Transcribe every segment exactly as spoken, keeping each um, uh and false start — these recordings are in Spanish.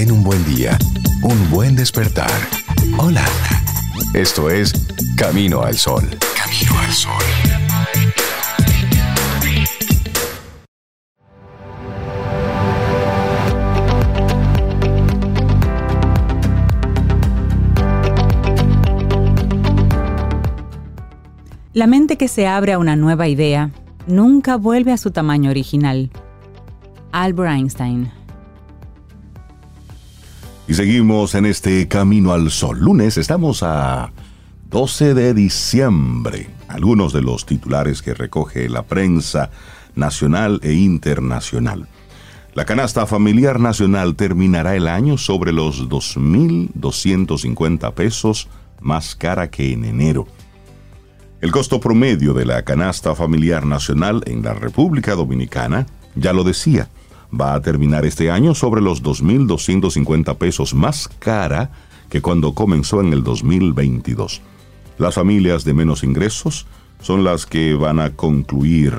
ten un buen día, un buen despertar. Hola. Esto es Camino al Sol. Camino al Sol. La mente que se abre a una nueva idea nunca vuelve a su tamaño original. Albert Einstein. Y seguimos en este Camino al Sol. Lunes, estamos a doce de diciembre. Algunos de los titulares que recoge la prensa nacional e internacional. La canasta familiar nacional terminará el año sobre los dos mil doscientos cincuenta pesos, más cara que en enero. El costo promedio de la canasta familiar nacional en la República Dominicana, ya lo decía, va a terminar este año sobre los dos mil doscientos cincuenta pesos, más cara que cuando comenzó en el dos mil veintidós. Las familias de menos ingresos son las que van a concluir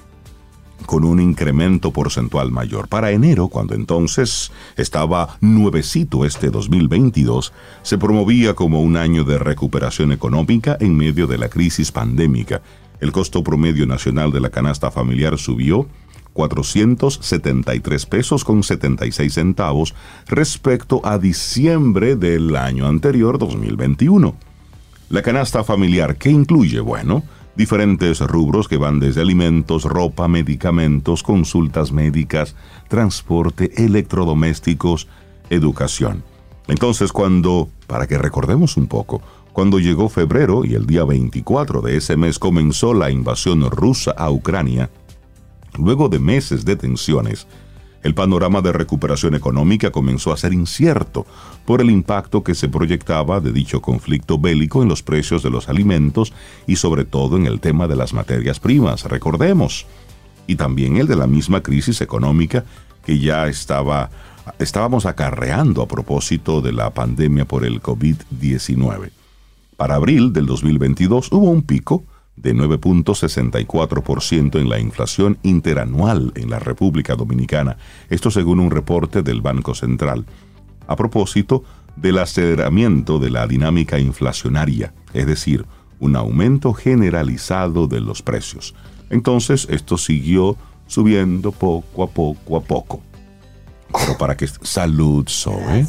con un incremento porcentual mayor. Para enero, cuando entonces estaba nuevecito este dos mil veintidós, se promovía como un año de recuperación económica en medio de la crisis pandémica. El costo promedio nacional de la canasta familiar subió cuatrocientos setenta y tres pesos con setenta y seis centavos respecto a diciembre del año anterior, dos mil veintiuno. La canasta familiar, ¿qué incluye? Bueno, diferentes rubros que van desde alimentos, ropa, medicamentos, consultas médicas, transporte, electrodomésticos, educación. Entonces, cuando, para que recordemos un poco, cuando llegó febrero y el día veinticuatro de ese mes comenzó la invasión rusa a Ucrania, luego de meses de tensiones, el panorama de recuperación económica comenzó a ser incierto por el impacto que se proyectaba de dicho conflicto bélico en los precios de los alimentos y sobre todo en el tema de las materias primas, recordemos, y también el de la misma crisis económica que ya estaba, estábamos acarreando a propósito de la pandemia por el covid diecinueve. Para abril del dos mil veintidós hubo un pico de nueve punto sesenta y cuatro por ciento en la inflación interanual en la República Dominicana, esto según un reporte del Banco Central, a propósito del aceleramiento de la dinámica inflacionaria, es decir, un aumento generalizado de los precios. Entonces, esto siguió subiendo poco a poco a poco. Pero para que... Salud, Zoe.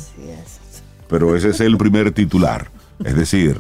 Pero ese es el primer titular, es decir,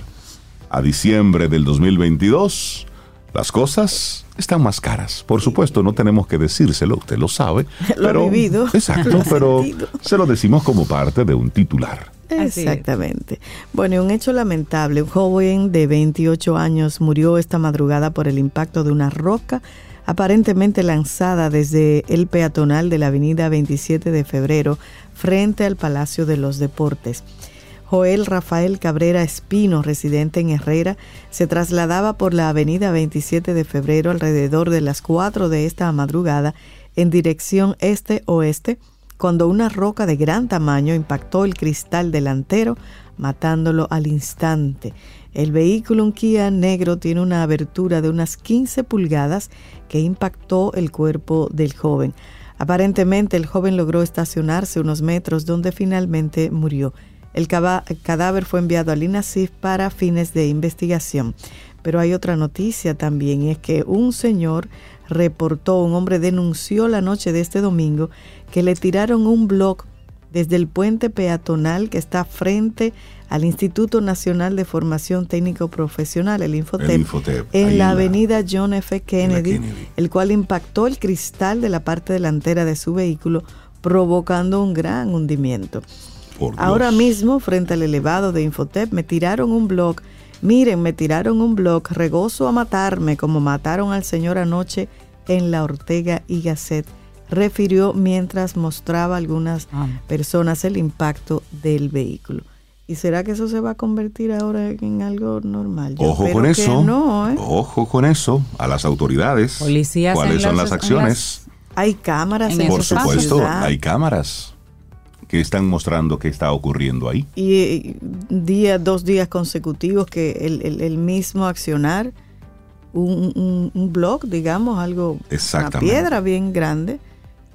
a diciembre del dos mil veintidós, las cosas están más caras. Por supuesto, no tenemos que decírselo, usted lo sabe. Lo pero, he vivido. Exacto, lo pero sentido. Se lo decimos como parte de un titular. Exactamente. Bueno, un hecho lamentable. Un joven de veintiocho años murió esta madrugada por el impacto de una roca aparentemente lanzada desde el peatonal de la avenida veintisiete de febrero frente al Palacio de los Deportes. Joel Rafael Cabrera Espino, residente en Herrera, se trasladaba por la avenida veintisiete de febrero alrededor de las cuatro de esta madrugada en dirección este-oeste, cuando una roca de gran tamaño impactó el cristal delantero, matándolo al instante. El vehículo, un Kia negro, tiene una abertura de unas quince pulgadas que impactó el cuerpo del joven. Aparentemente, el joven logró estacionarse unos metros donde finalmente murió. El cadáver fue enviado al INASIF para fines de investigación. Pero hay otra noticia también, y es que un señor reportó, un hombre denunció la noche de este domingo que le tiraron un bloc desde el puente peatonal que está frente al Instituto Nacional de Formación Técnico Profesional, el Infotep, el Infotep en la la, avenida John F. Kennedy, Kennedy, el cual impactó el cristal de la parte delantera de su vehículo, provocando un gran hundimiento. Ahora mismo, frente al elevado de Infotep, me tiraron un bloc. Miren, me tiraron un bloc, regozo a matarme, como mataron al señor anoche en la Ortega y Gasset, refirió mientras mostraba a algunas ah. personas el impacto del vehículo. ¿Y será que eso se va a convertir ahora en algo normal? Yo Ojo con eso, no, ¿eh? Ojo con eso, a las autoridades. Policías, ¿cuáles son las, las acciones? Las, hay cámaras en, en Por supuesto, ciudad. Hay cámaras que están mostrando qué está ocurriendo ahí. Y eh, día, dos días consecutivos que el, el, el mismo accionar, un, un, un block, digamos, algo, una piedra bien grande,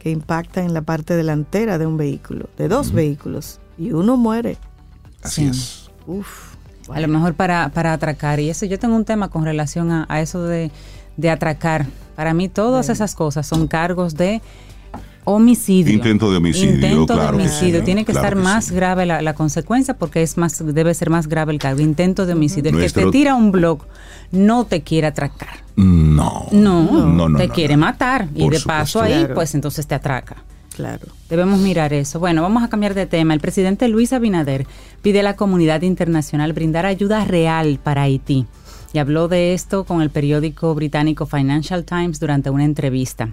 que impacta en la parte delantera de un vehículo, de dos uh-huh. vehículos, y uno muere. Así sí. es. Uf, bueno. A lo mejor para, para atracar, y eso yo tengo un tema con relación a, a eso de, de atracar. Para mí todas esas cosas son cargos de homicidio. Intento de homicidio. Intento claro de homicidio. Sí, Tiene que claro estar que más sí. grave la, la consecuencia porque es más debe ser más grave el cargo. Intento de homicidio. El Nuestro... que te tira un blog no te quiere atracar. No. No, no, no te no, quiere no. matar. Y Por de supuesto. paso ahí, Claro. pues entonces te atraca. Claro. Debemos mirar eso. Bueno, vamos a cambiar de tema. El presidente Luis Abinader pide a la comunidad internacional brindar ayuda real para Haití. Y habló de esto con el periódico británico Financial Times durante una entrevista.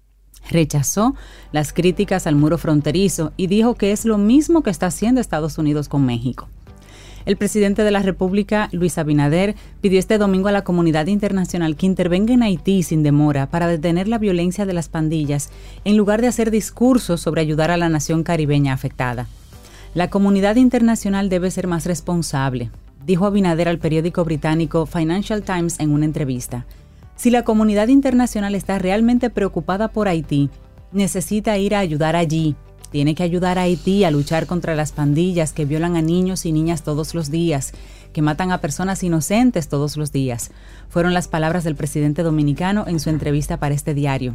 Rechazó las críticas al muro fronterizo y dijo que es lo mismo que está haciendo Estados Unidos con México. El presidente de la República, Luis Abinader, pidió este domingo a la comunidad internacional que intervenga en Haití sin demora para detener la violencia de las pandillas, en lugar de hacer discursos sobre ayudar a la nación caribeña afectada. La comunidad internacional debe ser más responsable, dijo Abinader al periódico británico Financial Times en una entrevista. Si la comunidad internacional está realmente preocupada por Haití, necesita ir a ayudar allí. Tiene que ayudar a Haití a luchar contra las pandillas que violan a niños y niñas todos los días, que matan a personas inocentes todos los días. Fueron las palabras del presidente dominicano en su entrevista para este diario.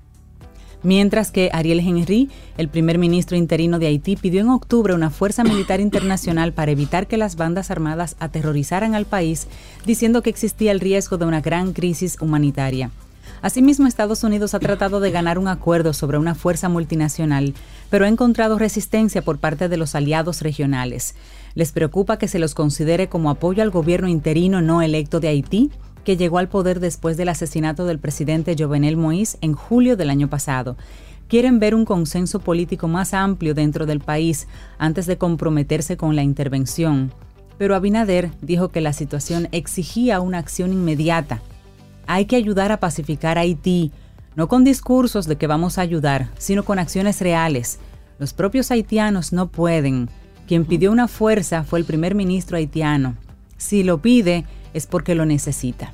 Mientras que Ariel Henry, el primer ministro interino de Haití, pidió en octubre una fuerza militar internacional para evitar que las bandas armadas aterrorizaran al país, diciendo que existía el riesgo de una gran crisis humanitaria. Asimismo, Estados Unidos ha tratado de ganar un acuerdo sobre una fuerza multinacional, pero ha encontrado resistencia por parte de los aliados regionales. Les preocupa que se los considere como apoyo al gobierno interino no electo de Haití, que llegó al poder después del asesinato del presidente Jovenel Moïse en julio del año pasado. Quieren ver un consenso político más amplio dentro del país antes de comprometerse con la intervención. Pero Abinader dijo que la situación exigía una acción inmediata. Hay que ayudar a pacificar a Haití, no con discursos de que vamos a ayudar, sino con acciones reales. Los propios haitianos no pueden. Quien pidió una fuerza fue el primer ministro haitiano. Si lo pide, es porque lo necesita.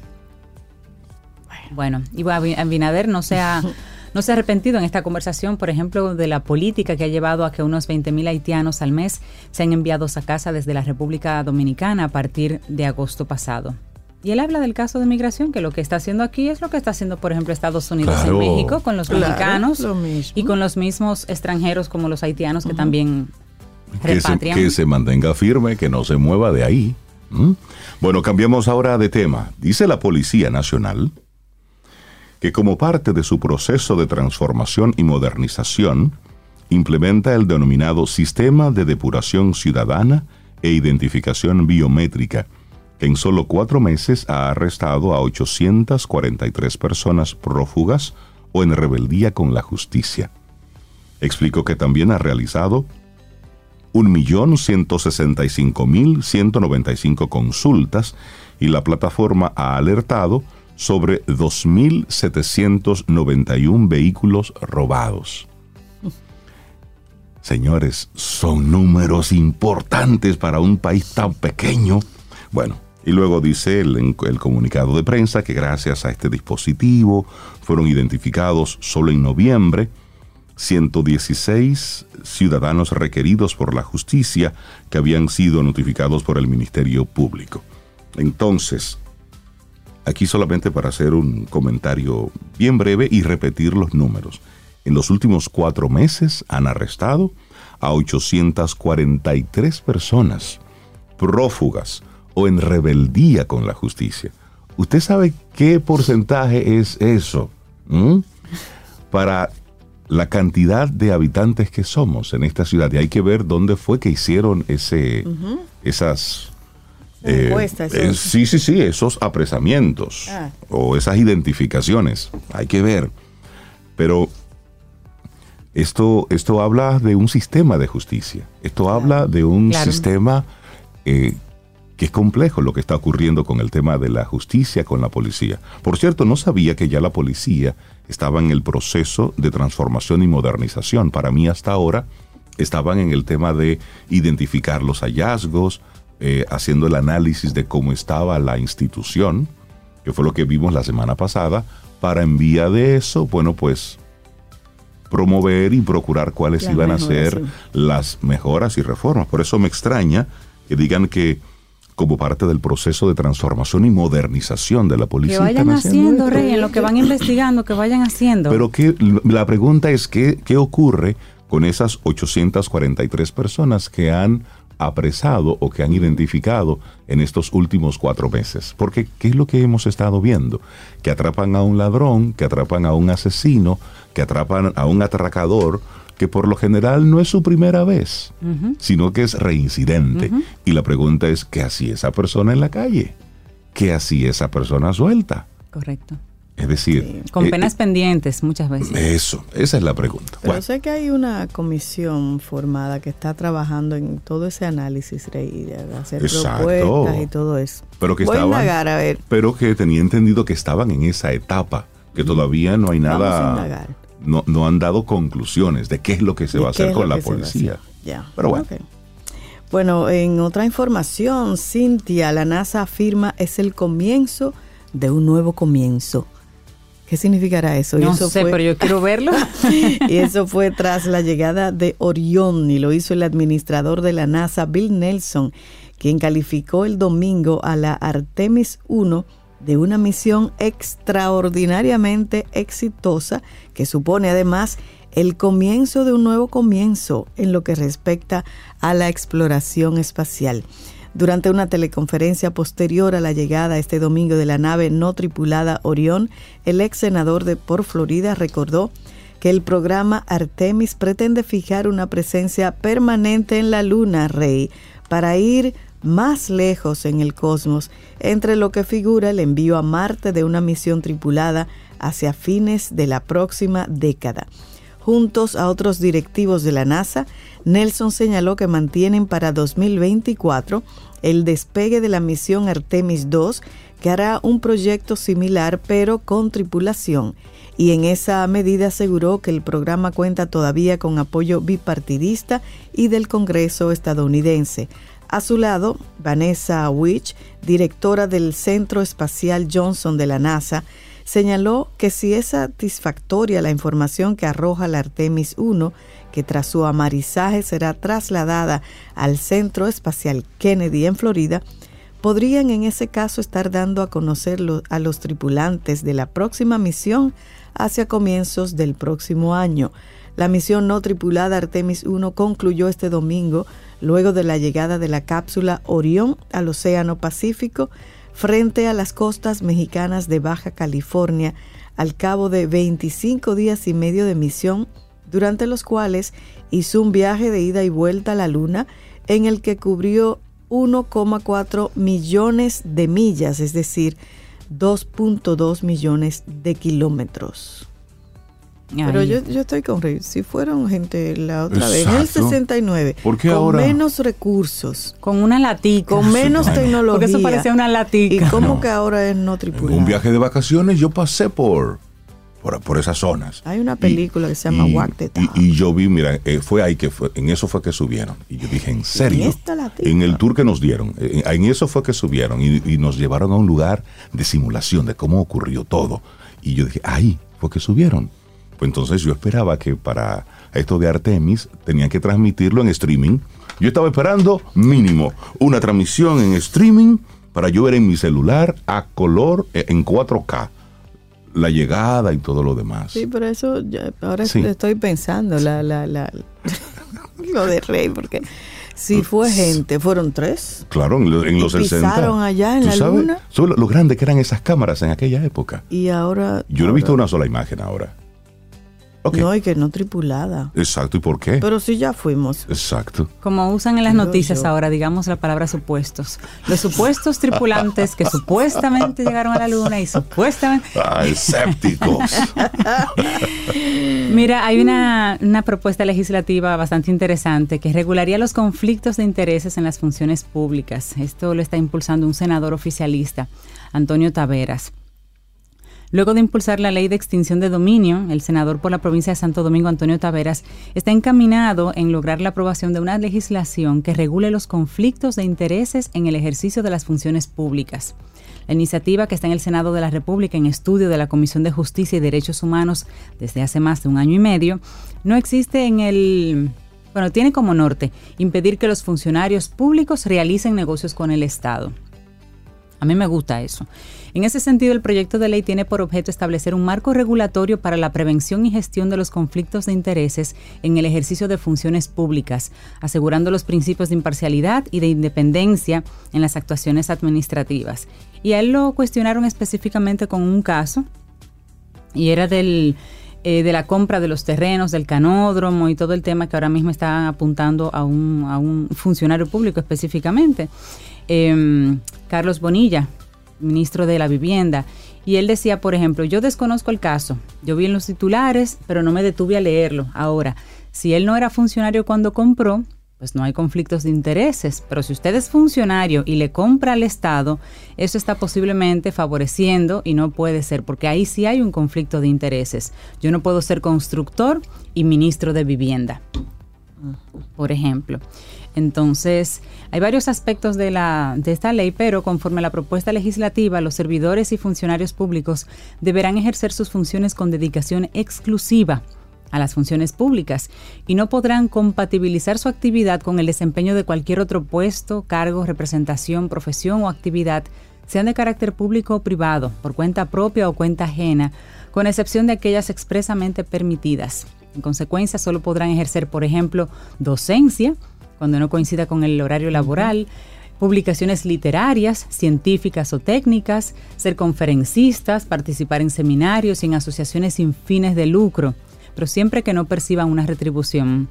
Bueno, y Abinader no se ha, no se ha arrepentido en esta conversación, por ejemplo, de la política que ha llevado a que unos veinte mil haitianos al mes sean enviados a casa desde la República Dominicana a partir de agosto pasado. Y él habla del caso de migración, que lo que está haciendo aquí es lo que está haciendo, por ejemplo, Estados Unidos claro, y México con los claro, mexicanos y con los mismos extranjeros como los haitianos que uh-huh. también repatrian. Que se, que se mantenga firme, que no se mueva de ahí. ¿Mm? Bueno, cambiamos ahora de tema. Dice la Policía Nacional que como parte de su proceso de transformación y modernización, implementa el denominado Sistema de Depuración Ciudadana e Identificación Biométrica, que en solo cuatro meses ha arrestado a ochocientas cuarenta y tres personas prófugas o en rebeldía con la justicia. Explicó que también ha realizado un millón ciento sesenta y cinco mil ciento noventa y cinco consultas y la plataforma ha alertado sobre dos mil setecientos noventa y uno vehículos robados. Señores, son números importantes para un país tan pequeño. Bueno, y luego dice el, el comunicado de prensa que gracias a este dispositivo fueron identificados solo en noviembre ciento dieciséis ciudadanos requeridos por la justicia que habían sido notificados por el Ministerio Público. Entonces, aquí solamente para hacer un comentario bien breve y repetir los números. En los últimos cuatro meses han arrestado a ochocientas cuarenta y tres personas prófugas o en rebeldía con la justicia. ¿Usted sabe qué porcentaje es eso? ¿Mm? Para la cantidad de habitantes que somos en esta ciudad. Y hay que ver dónde fue que hicieron ese, uh-huh. esas... Eh, encuestas, eh, sí, sí, sí, esos apresamientos ah. o esas identificaciones. Hay que ver. Pero esto, esto habla de un sistema de justicia. Esto claro. habla de un claro. sistema eh, que es complejo, lo que está ocurriendo con el tema de la justicia, con la policía. Por cierto, no sabía que ya la policía estaba en el proceso de transformación y modernización. Para mí hasta ahora estaban en el tema de identificar los hallazgos, eh, haciendo el análisis de cómo estaba la institución, que fue lo que vimos la semana pasada, para en vía de eso, bueno, pues promover y procurar cuáles Las iban a mejoras, ser sí. las mejoras y reformas. Por eso me extraña que digan que como parte del proceso de transformación y modernización de la policía. Que vayan están haciendo, esto. Rey, en lo que van investigando, que vayan haciendo. Pero que, la pregunta es, ¿qué, qué ocurre con esas ochocientas cuarenta y tres personas que han apresado o que han identificado en estos últimos cuatro meses? Porque, ¿qué es lo que hemos estado viendo? Que atrapan a un ladrón, que atrapan a un asesino, que atrapan a un atracador, que por lo general no es su primera vez, uh-huh. sino que es reincidente. Uh-huh. Y la pregunta es, ¿qué hacía esa persona en la calle? ¿Qué hacía esa persona suelta? Correcto. Es decir... Sí. Con eh, penas eh, pendientes muchas veces. Eso, esa es la pregunta. Pero bueno. sé que hay una comisión formada que está trabajando en todo ese análisis, Rey, de hacer Exacto. propuestas y todo eso. Pero que Voy estaban, a indagar, a ver. Pero que tenía entendido que estaban en esa etapa, que todavía no hay nada... Vamos a indagar. No, no han dado conclusiones de qué es lo que se va a hacer con la policía. Ya. Pero bueno. Okay. Bueno, en otra información, Cintia, la NASA afirma es el comienzo de un nuevo comienzo. ¿Qué significará eso? No y eso sé, fue, pero yo quiero verlo. Y eso fue tras la llegada de Orión, y lo hizo el administrador de la NASA, Bill Nelson, quien calificó el domingo a la Artemis uno de una misión extraordinariamente exitosa que supone además el comienzo de un nuevo comienzo en lo que respecta a la exploración espacial. Durante una teleconferencia posterior a la llegada este domingo de la nave no tripulada Orión, el ex senador de por Florida recordó que el programa Artemis pretende fijar una presencia permanente en la Luna, Rey, para ir más lejos en el cosmos, entre lo que figura el envío a Marte de una misión tripulada hacia fines de la próxima década. Juntos a otros directivos de la NASA, Nelson señaló que mantienen para dos mil veinticuatro el despegue de la misión Artemis dos, que hará un proyecto similar pero con tripulación, y en esa medida aseguró que el programa cuenta todavía con apoyo bipartidista y del Congreso estadounidense. A su lado, Vanessa Witch, directora del Centro Espacial Johnson de la NASA, señaló que si es satisfactoria la información que arroja la Artemis uno, que tras su amarizaje será trasladada al Centro Espacial Kennedy en Florida, podrían en ese caso estar dando a conocer lo, a los tripulantes de la próxima misión hacia comienzos del próximo año. La misión no tripulada Artemis uno concluyó este domingo luego de la llegada de la cápsula Orión al Océano Pacífico frente a las costas mexicanas de Baja California al cabo de veinticinco días y medio de misión, durante los cuales hizo un viaje de ida y vuelta a la Luna en el que cubrió uno coma cuatro millones de millas, es decir, dos punto dos millones de kilómetros. Ay. Pero yo, yo estoy con Rey. Si fueron gente la otra Exacto. vez, en el sesenta y nueve, ¿Por qué con ahora? menos recursos, con una latica, con menos bueno, tecnología. Porque eso parecía una latica. ¿Y cómo no. que ahora es no tripulado? En un viaje de vacaciones yo pasé por, por, por esas zonas. Hay una película y, que se llama y, Walk the Town. Y, y yo vi, mira, eh, fue ahí que fue, en eso fue que subieron. Y yo dije, ¿en serio? ¿Y en el tour que nos dieron, en, en eso fue que subieron y, y nos llevaron a un lugar de simulación de cómo ocurrió todo. Y yo dije, ahí fue que subieron. Pues entonces yo esperaba que para esto de Artemis tenían que transmitirlo en streaming. Yo estaba esperando mínimo una transmisión en streaming para yo ver en mi celular a color en cuatro K la llegada y todo lo demás. Sí, pero eso ya, ahora sí. estoy pensando la, la, la, lo de Rey, porque si fue gente, fueron tres. Claro, en, en los sesenta. Pisaron allá en la sabes? Luna. Lo, lo grande que eran esas cámaras en aquella época. Y ahora... Yo no ahora, he visto una sola imagen ahora. Okay. No, y que no tripulada. Exacto, ¿y por qué? Pero sí ya fuimos. Exacto. Como usan en las noticias yo. ahora, digamos la palabra supuestos. Los supuestos tripulantes que supuestamente llegaron a la Luna y supuestamente... ¡Ah, escépticos! Mira, hay una, una propuesta legislativa bastante interesante que regularía los conflictos de intereses en las funciones públicas. Esto lo está impulsando un senador oficialista, Antonio Taveras. Luego de impulsar la ley de extinción de dominio, el senador por la provincia de Santo Domingo, Antonio Taveras, está encaminado en lograr la aprobación de una legislación que regule los conflictos de intereses en el ejercicio de las funciones públicas. La iniciativa, que está en el Senado de la República en estudio de la Comisión de Justicia y Derechos Humanos desde hace más de un año y medio, no existe en el... Bueno, tiene como norte impedir que los funcionarios públicos realicen negocios con el Estado. A mí me gusta eso. En ese sentido, el proyecto de ley tiene por objeto establecer un marco regulatorio para la prevención y gestión de los conflictos de intereses en el ejercicio de funciones públicas, asegurando los principios de imparcialidad y de independencia en las actuaciones administrativas. Y a él lo cuestionaron específicamente con un caso, y era del... Eh, de la compra de los terrenos, del canódromo y todo el tema que ahora mismo están apuntando a un, a un funcionario público específicamente, eh, Carlos Bonilla, ministro de la Vivienda, y él decía, por ejemplo, yo desconozco el caso, yo vi en los titulares, pero no me detuve a leerlo. Ahora, si él no era funcionario cuando compró, pues no hay conflictos de intereses, pero si usted es funcionario y le compra al Estado, eso está posiblemente favoreciendo y no puede ser, porque ahí sí hay un conflicto de intereses. Yo no puedo ser constructor y ministro de Vivienda, por ejemplo. Entonces, hay varios aspectos de, la, de esta ley, pero conforme a la propuesta legislativa, los servidores y funcionarios públicos deberán ejercer sus funciones con dedicación exclusiva a las funciones públicas y no podrán compatibilizar su actividad con el desempeño de cualquier otro puesto, cargo, representación, profesión o actividad, sean de carácter público o privado, por cuenta propia o cuenta ajena, con excepción de aquellas expresamente permitidas. En consecuencia, solo podrán ejercer, por ejemplo, docencia, cuando no coincida con el horario laboral, publicaciones literarias, científicas o técnicas, ser conferencistas, participar en seminarios y en asociaciones sin fines de lucro, pero siempre que no perciban una retribución.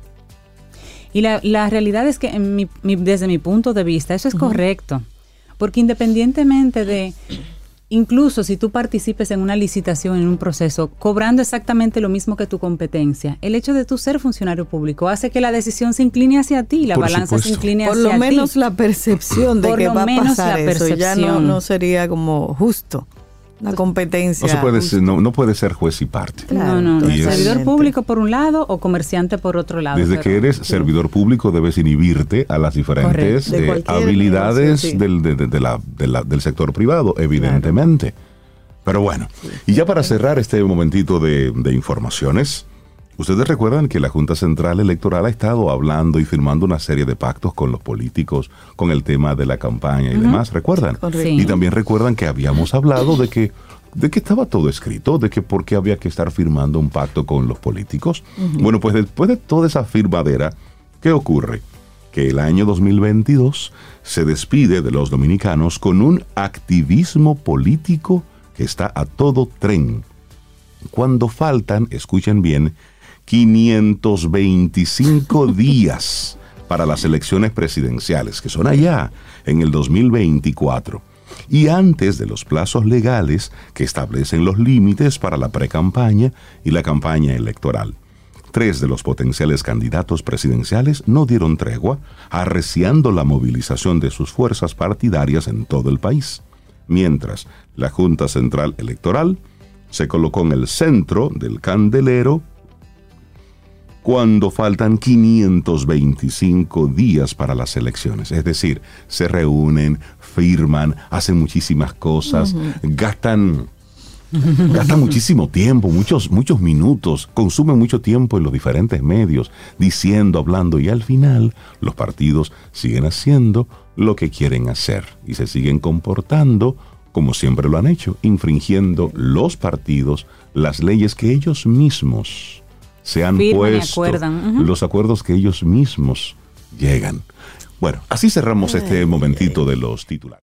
Y la, la realidad es que en mi, mi, desde mi punto de vista eso es uh-huh. correcto, porque independientemente de, incluso si tú participes en una licitación, en un proceso, cobrando exactamente lo mismo que tu competencia, el hecho de tú ser funcionario público hace que la decisión se incline hacia ti, la Por balanza supuesto. se incline Por hacia ti. lo menos la percepción de Por que lo va a menos pasar la eso, ya no, percepción. no sería como justo. Una competencia. No se puede justa. ser, no, no puede ser juez y parte. no, Claro, no, no. Y es- Servidor público por un lado o comerciante por otro lado. Desde pero- que eres servidor público debes inhibirte a las diferentes Correcto. De eh, cualquier habilidades negocio, sí. del, de, de- de la, de la- del sector privado, evidentemente. Pero bueno, y ya para cerrar este momentito de, de informaciones, ustedes recuerdan que la Junta Central Electoral ha estado hablando y firmando una serie de pactos con los políticos con el tema de la campaña y Ujú. demás, ¿recuerdan? Correcto. Sí. Y también recuerdan que habíamos hablado de que de que estaba todo escrito, de que por qué había que estar firmando un pacto con los políticos. Bueno, pues después de toda esa firmadera, ¿qué ocurre? Que el año dos mil veintidós se despide de los dominicanos con un activismo político que está a todo tren. Cuando faltan, escuchen bien, quinientos veinticinco días para las elecciones presidenciales, que son allá en el dos mil veinticuatro. Y antes de los plazos legales que establecen los límites para la precampaña y la campaña electoral. Tres de los potenciales candidatos presidenciales no dieron tregua, arreciando la movilización de sus fuerzas partidarias en todo el país, mientras la Junta Central Electoral se colocó en el centro del candelero cuando faltan quinientos veinticinco días para las elecciones. Es decir, se reúnen, firman, hacen muchísimas cosas, uh-huh. gastan, gastan muchísimo tiempo, muchos, muchos minutos, consumen mucho tiempo en los diferentes medios, diciendo, hablando, y al final los partidos siguen haciendo lo que quieren hacer y se siguen comportando como siempre lo han hecho, infringiendo los partidos las leyes que ellos mismos se han Firman y puesto, acuerdan. Uh-huh. los acuerdos que ellos mismos llegan. Bueno, así cerramos este momentito de los titulares.